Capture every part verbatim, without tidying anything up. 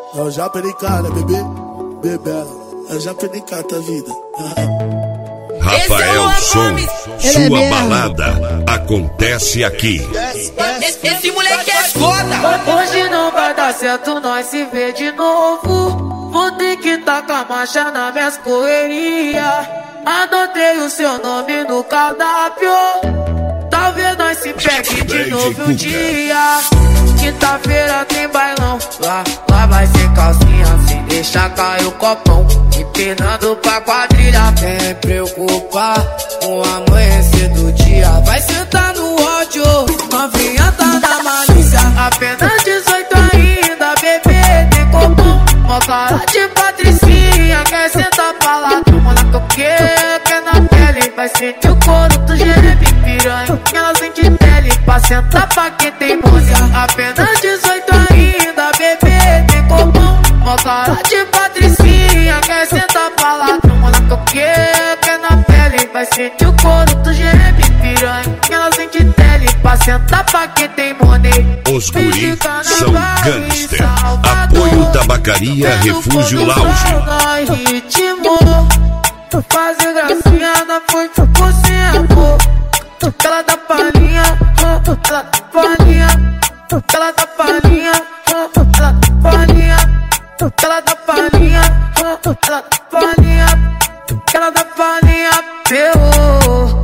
Eu já penicata, bebê, bebê. Eu já penicata a vida. Rafael Som, sua balada acontece aqui. Esse, esse moleque é foda. Hoje não vai dar certo, nós se vê de novo. Vou ter que tacar marcha na minhas correrias. Anotei o seu nome no cardápio. Talvez nós se pegue de novo um dia. Quinta-feira tem bailão. Lá, lá vai ser calcinha sem deixar cair o copão. Empinando pra quadrilha, vem preocupar com o amanhecer do dia. Vai sentar no ódio, novinha tá na malícia. Apenas dezoito ainda, bebê, tem copão. Mó cara de patricinha, quer sentar pra lá. Toma na coqueira, quer na pele. Vai sentir o couro do gerebe piranha. Ela sente pele pra sentar pra quem tem música. Apenas dezoito ainda, bebê, tem copão. Mó cara de patricinha, quer sentar pra lá. Toma na coqueira, quer na pele. Vai sentir o couro do gerebe piranha. Ela sente pele pra sentar pra quem tem money. Os guris são gangster. Apoio Tabacaria Refúgio Lounge. Ritmo, fazer gracinha na foi por cento. Ela dá palhinha, ela dá palhinha, ela dá palhinha, ela dá palhinha, ela dá palhinha, ela dá palhinha, ela dá palhinha. Terror,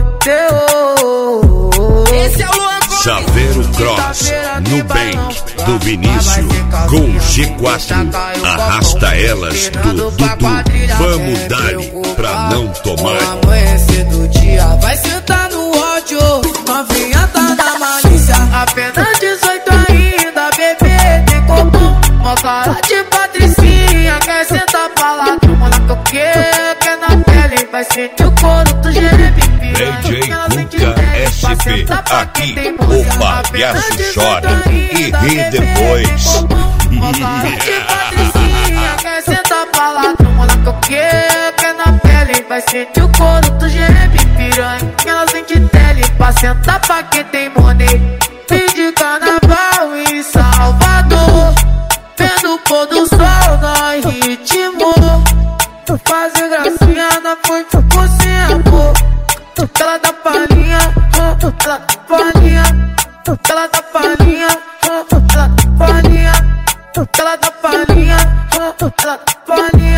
terror. Esse é o Luan Gomes. Saveiro Cross, Nubank, do Vinícius, com G quatro, arrasta elas do Dudu. Vamos dar-lhe pra não tomar. O amanhecer do dia vai sentar no ódio, novinha tá na malícia. Apenas dezoito ainda, bebê, tem copão. Mó cara de patricinha, quer sentar pra lá. Toma na coqueira, quer na pele. Vai sentir o couro do gerebe piranha. D J Cuca S P, aqui o palhaço chora e ri depois. Mó cara de patricinha, quer sentar pra lá. Toma na coqueira, quer na pele. Vai sentir o couro do gerebe piranha. Ela sente pele pra sentar pra quem tem money. Fim de carnaval em Salvador, vendo o pôr do sol no ritmo. Fazer gracinha na foi por cento. Ela dá palhinha, ela dá palhinha, ela dá palhinha, ela dá palhinha, ela dá palhinha, ela dá palhinha.